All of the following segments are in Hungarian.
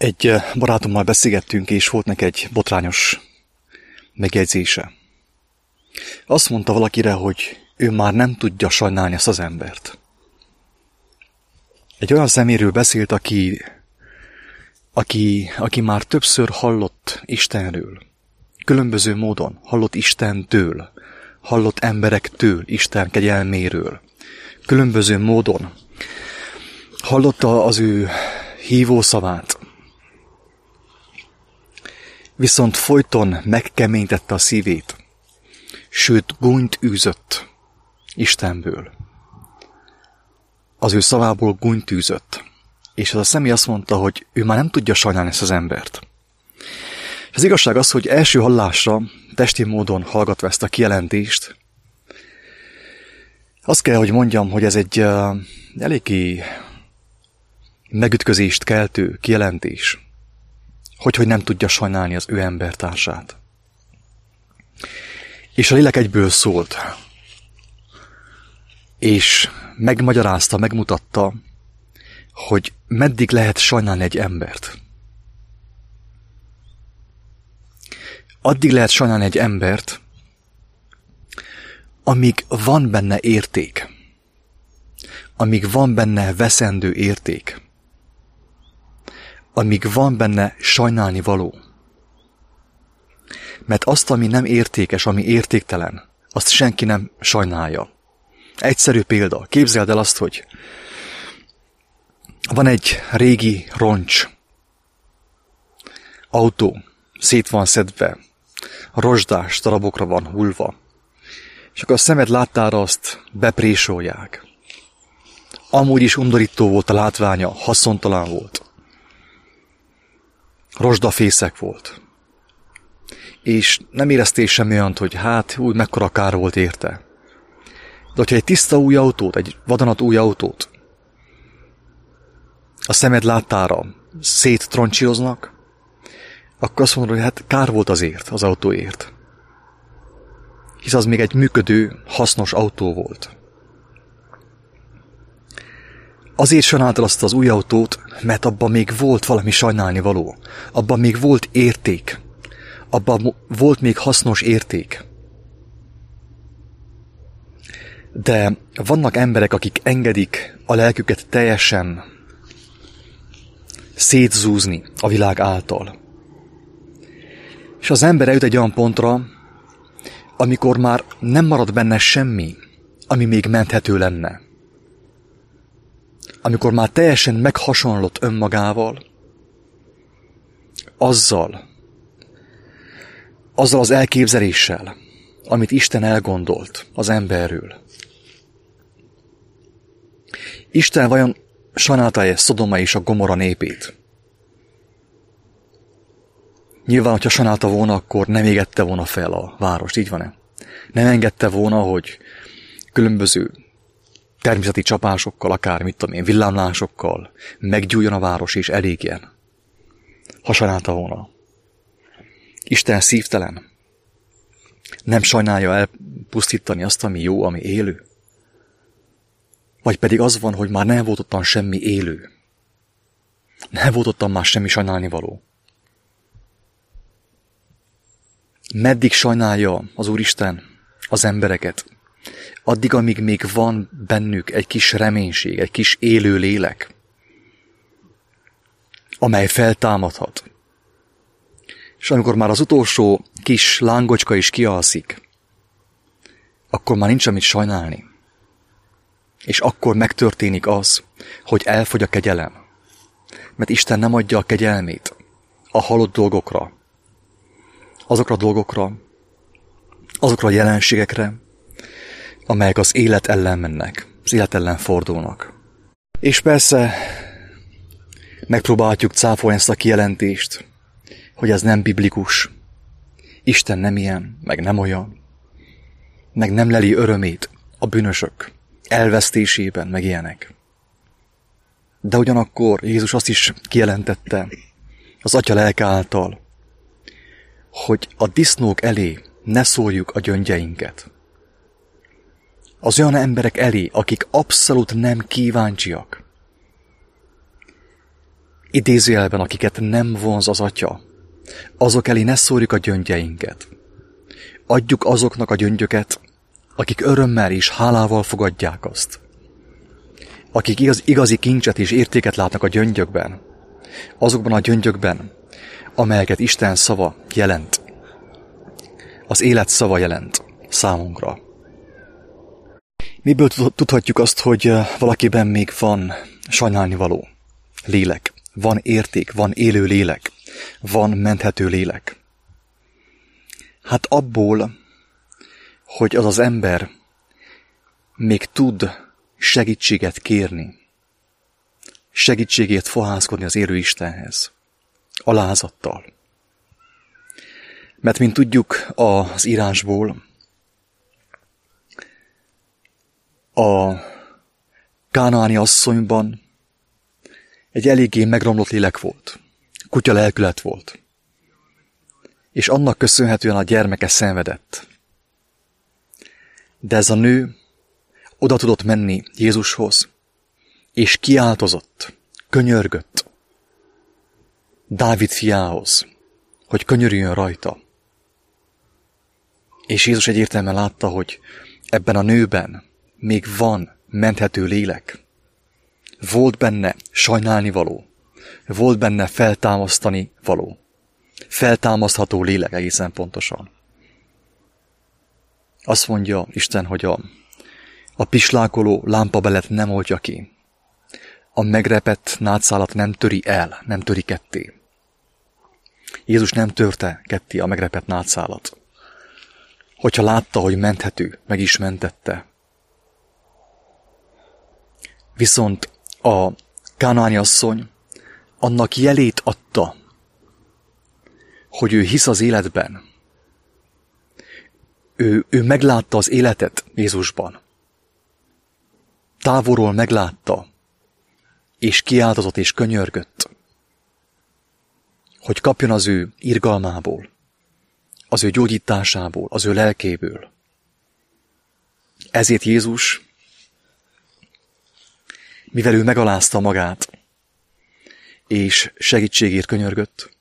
Egy barátommal beszélgettünk, és volt neki egy botrányos megjegyzése. Azt mondta valakire, hogy ő már nem tudja sajnálni ezt az embert. Egy olyan szeméről beszélt, aki már többször hallott Istenről. Különböző módon hallott Istentől, hallott emberektől, Isten kegyelméről. Különböző módon hallotta az ő hívószavát. Viszont folyton megkeményítette a szívét, sőt gúnyt űzött Istenből. Az ő szavából gúnyt űzött. És ez a személy azt mondta, hogy ő már nem tudja sajnálni ezt az embert. És az igazság az, hogy első hallásra, testi módon hallgatva ezt a kijelentést, azt kell, hogy mondjam, hogy ez egy eléggé megütközést keltő kijelentés, hogy nem tudja sajnálni az ő embertársát. És a lélek egyből szólt, és megmagyarázta, megmutatta, hogy meddig lehet sajnálni egy embert. Addig lehet sajnálni egy embert, amíg van benne érték, amíg van benne veszendő érték, amíg van benne sajnálni való. Mert azt, ami nem értékes, ami értéktelen, azt senki nem sajnálja. Egyszerű példa. Képzeld el azt, hogy van egy régi roncs autó, szét van szedve, rozsdás darabokra van hullva, és akkor a szemed láttára azt beprésolják. Amúgy is undorító volt a látványa, haszontalan volt. Rozsdafészek volt. És nem éreztél semmi olyant, hogy úgy mekkora kár volt érte. De hogyha egy tiszta új autót, egy vadonat új autót a szemed láttára széttroncsíroznak, akkor azt mondod, hogy kár volt azért, az autóért. Hisz az még egy működő, hasznos autó volt. Azért sajnáltad azt az új autót, mert abban még volt valami sajnálni való. Abban még volt érték. Abban volt még hasznos érték. De vannak emberek, akik engedik a lelküket teljesen szétzúzni a világ által. És az ember eljut egy olyan pontra, amikor már nem marad benne semmi, ami még menthető lenne. Amikor már teljesen meghasonlott önmagával, azzal az elképzeléssel, amit Isten elgondolt az emberről. Isten vajon sajnálta-e Szodoma és a Gomorra népét? Nyilván, hogyha sajnálta volna, akkor nem égette volna fel a várost, így van-e? Nem engedte volna, hogy különböző természeti csapásokkal, akár villámlásokkal meggyújjon a város és elégjen. Ha sajnálta volna. Isten szívtelen. Nem sajnálja elpusztítani azt, ami jó, ami élő. Vagy pedig az van, hogy már nem volt ottan semmi élő. Nem volt ottan már semmi sajnálnivaló. Meddig sajnálja az Úristen az embereket? Addig, amíg még van bennük egy kis reménység, egy kis élő lélek, amely feltámadhat. És amikor már az utolsó kis lángocska is kialszik, akkor már nincs amit sajnálni. És akkor megtörténik az, hogy elfogy a kegyelem. Mert Isten nem adja a kegyelmét a halott dolgokra, azokra a dolgokra, azokra a jelenségekre, amelyek az élet ellen mennek, az élet ellen fordulnak. És persze megpróbáljuk cáfolni ezt a kijelentést, hogy ez nem biblikus, Isten nem ilyen, meg nem olyan, meg nem leli örömét a bűnösök elvesztésében, meg ilyenek. De ugyanakkor Jézus azt is kijelentette az Atya lelke által, hogy a disznók elé ne szórjuk a gyöngyeinket. Az olyan emberek elé, akik abszolút nem kíváncsiak idézőjelben, akiket nem vonz az Atya, azok elé ne szórjuk a gyöngyeinket. Adjuk azoknak a gyöngyöket, akik örömmel és hálával fogadják azt. Akik igazi kincset és értéket látnak a gyöngyökben, azokban a gyöngyökben, amelyeket Isten szava jelent. Az élet szava jelent számunkra. Miből tudhatjuk azt, hogy valakiben még van sajnálnivaló lélek, van érték, van élő lélek, van menthető lélek? Hát abból, hogy az az ember még tud segítséget kérni, segítségét fohászkodni az élő Istenhez, alázattal. Mert mint tudjuk az írásból, a kánaáni asszonyban egy eléggé megromlott lélek volt, kutya lelkület volt, és annak köszönhetően a gyermeke szenvedett. De ez a nő oda tudott menni Jézushoz, és kiáltozott, könyörgött Dávid fiához, hogy könyörüljön rajta. És Jézus egyértelműen látta, hogy ebben a nőben még van menthető lélek. Volt benne sajnálnivaló, volt benne feltámasztani való, feltámasztható lélek egészen pontosan. Azt mondja Isten, hogy a pislákoló lámpabelet nem oltja ki, a megrepett nátszálat nem töri el, nem töri ketté. Jézus nem törte ketté a megrepett nátszálat. Hogyha látta, hogy menthető, meg is mentette. Viszont a kánaáni asszony annak jelét adta, hogy ő hisz az életben. Ő meglátta az életet Jézusban. Távolról meglátta, és kiáltozott és könyörgött, hogy kapjon az ő irgalmából, az ő gyógyításából, az ő lelkéből. Ezért Jézus, mivel ő megalázta magát, és segítségért könyörgött,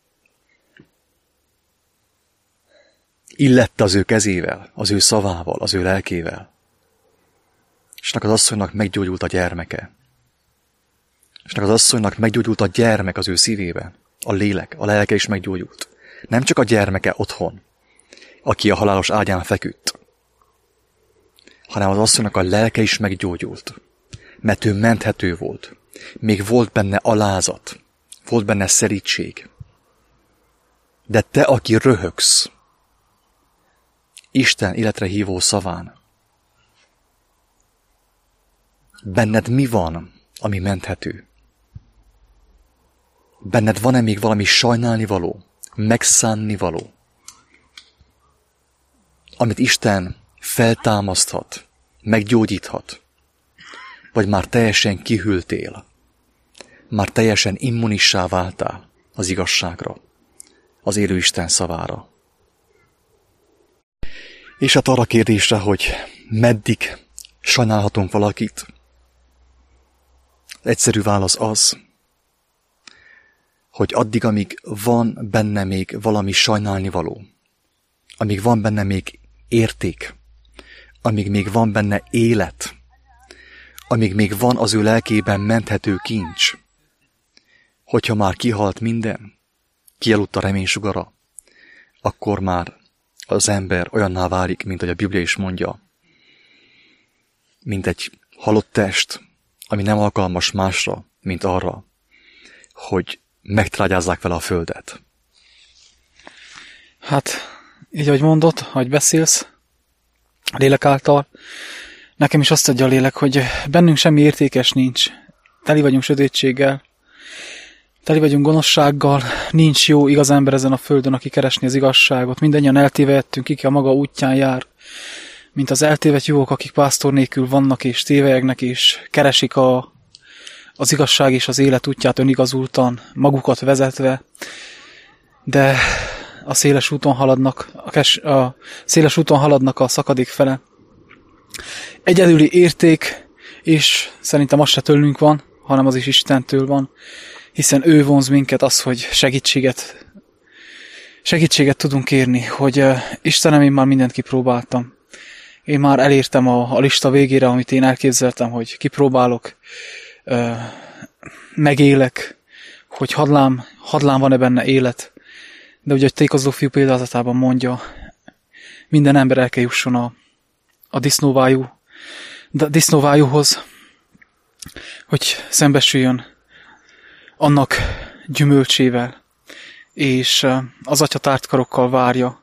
illette az ő kezével, az ő szavával, az ő lelkével, és az asszonynak meggyógyult a gyermeke. És az asszonynak meggyógyult a gyermek az ő szívében, a lélek, a lelke is meggyógyult. Nem csak a gyermeke otthon, aki a halálos ágyán feküdt, hanem az asszonynak a lelke is meggyógyult, mert ő menthető volt. Még volt benne alázat, volt benne szerítség. De te, aki röhögsz, Isten életre hívó szaván, benned mi van, ami menthető? Benned van-e még valami sajnálnivaló, megszánnivaló, amit Isten feltámaszthat, meggyógyíthat, vagy már teljesen kihűltél, már teljesen immunissá váltál az igazságra, az élő Isten szavára. És hát arra a kérdésre, hogy meddig sajnálhatunk valakit, egyszerű válasz az, hogy addig, amíg van benne még valami sajnálnivaló, amíg van benne még érték, amíg még van benne élet, amíg még van az ő lelkében menthető kincs, hogyha már kihalt minden, kialudt a reménysugara, akkor már az ember olyanná válik, mint ahogy a Biblia is mondja, mint egy halott test, ami nem alkalmas másra, mint arra, hogy megtrágyázzák vele a földet. Hát, így ahogy mondod, ahogy beszélsz, a lélek által, nekem is azt adja a lélek, hogy bennünk semmi értékes nincs. Teli vagyunk sötétséggel, teli vagyunk gonoszsággal, nincs jó igaz ember ezen a földön, aki keresni az igazságot. Mindennyian eltévejettünk, ki a maga útján jár, mint az eltévedt juhok, akik pásztor nélkül vannak és tévelyegnek, és keresik az igazság és az élet útját önigazultan, magukat vezetve, de a széles úton haladnak, a széles úton haladnak a szakadék fele. Egyedüli érték, és szerintem az se tőlünk van, hanem az is Istentől van, Hiszen ő vonz minket az, hogy segítséget tudunk kérni, hogy Istenem, én már mindent kipróbáltam. Én már elértem a lista végére, amit én elképzeltem, hogy kipróbálok, megélek, hogy hadlám van-e benne élet. De ugye, hogy Tékozló fiú példázatában mondja, minden ember el kell jusson a disznóvájúhoz, hogy szembesüljön annak gyümölcsével, és az Atya tárt karokkal várja.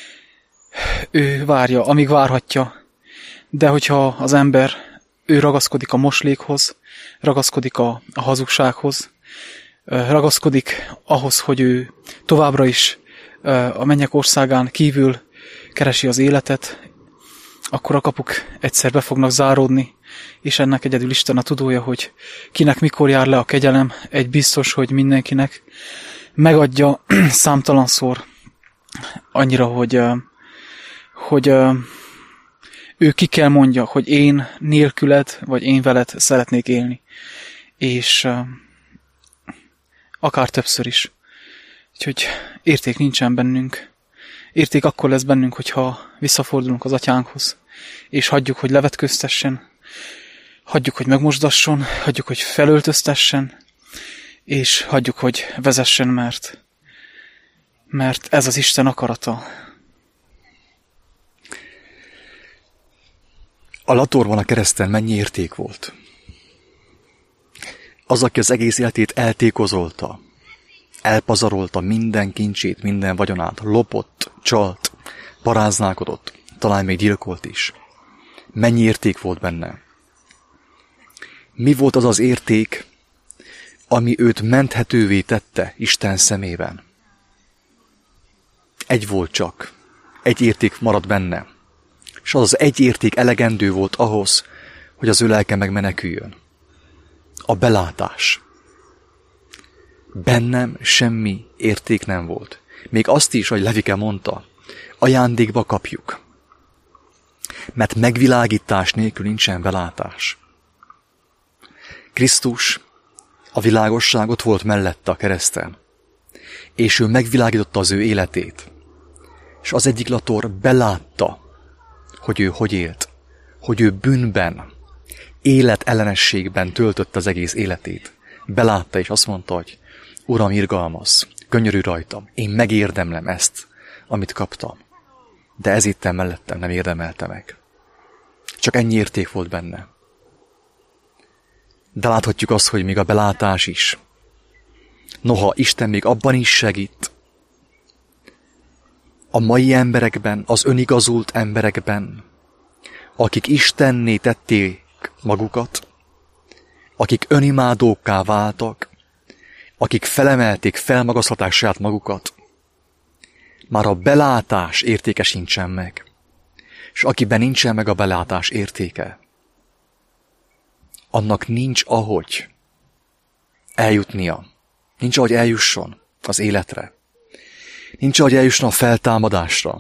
Ő várja, amíg várhatja, de hogyha az ember, ő ragaszkodik a moslékhoz, ragaszkodik a hazugsághoz, ragaszkodik ahhoz, hogy ő továbbra is a mennyek országán kívül keresi az életet, akkor a kapuk egyszer be fognak záródni, és ennek egyedül Isten a tudója, hogy kinek mikor jár le a kegyelem. Egy biztos, hogy mindenkinek megadja számtalanszor annyira, hogy ő ki kell mondja, hogy én nélküled, vagy én veled szeretnék élni. És akár többször is. Úgyhogy érték nincsen bennünk. Érték akkor lesz bennünk, hogyha visszafordulunk az Atyánkhoz, és hagyjuk, hogy levetköztessen, hagyjuk, hogy megmosdasson, hagyjuk, hogy felöltöztessen, és hagyjuk, hogy vezessen, mert ez az Isten akarata. A latorban a kereszten mennyi érték volt? Az, aki az egész életét eltékozolta, elpazarolta minden kincsét, minden vagyonát, lopott, csalt, paráználkodott, talán még gyilkolt is. Mennyi érték volt benne? Mi volt az az érték, ami őt menthetővé tette Isten szemében? Egy volt csak. Egy érték maradt benne. És az egy érték elegendő volt ahhoz, hogy az ő lelke megmeneküljön. A belátás. Bennem semmi érték nem volt. Még azt is, hogy Levike mondta, ajándékba kapjuk. Mert megvilágítás nélkül nincsen belátás. Krisztus, a világosság ott volt mellette a kereszten, és ő megvilágította az ő életét. És az egyik lator belátta, hogy ő hogy élt, hogy ő bűnben, életellenességben töltötte az egész életét. Belátta, és azt mondta, hogy Uram, irgalmaz, könyörű rajtam, én megérdemlem ezt, amit kaptam. De ez itt mellettem nem érdemelte meg. Csak ennyi érték volt benne. De láthatjuk azt, hogy még a belátás is. Noha Isten még abban is segít, a mai emberekben, az önigazult emberekben, akik Istenné tették magukat, akik önimádókká váltak, akik felemelték, felmagasztották saját magukat, már a belátás értéke sincsen meg. És akiben nincsen meg a belátás értéke, annak nincs ahogy eljutnia. Nincs ahogy eljusson az életre. Nincs ahogy eljusson a feltámadásra.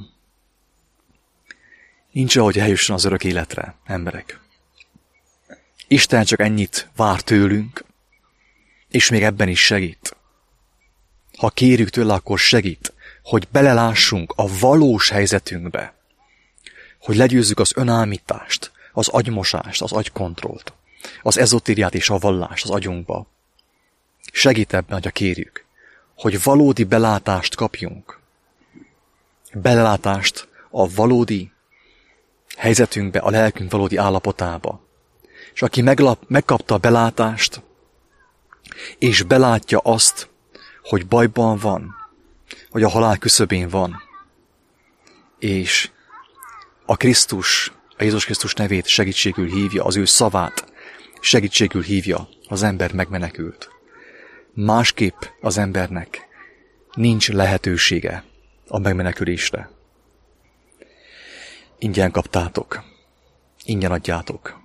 Nincs ahogy eljusson az örök életre, emberek. Isten csak ennyit vár tőlünk, és még ebben is segít. Ha kérjük tőle, akkor segít, hogy belelássunk a valós helyzetünkbe, hogy legyőzzük az önállítást, az agymosást, az agykontrollt, az ezotériát és a vallást az agyunkba. Segít ebben, hogy kérjük, hogy valódi belátást kapjunk. Belátást a valódi helyzetünkbe, a lelkünk valódi állapotába. És aki megkapta a belátást, és belátja azt, hogy bajban van, hogy a halál küszöbén van, és a Krisztus, a Jézus Krisztus nevét segítségül hívja, az ő szavát segítségül hívja, az ember megmenekült. Másképp az embernek nincs lehetősége a megmenekülésre. Ingyen kaptátok, ingyen adjátok.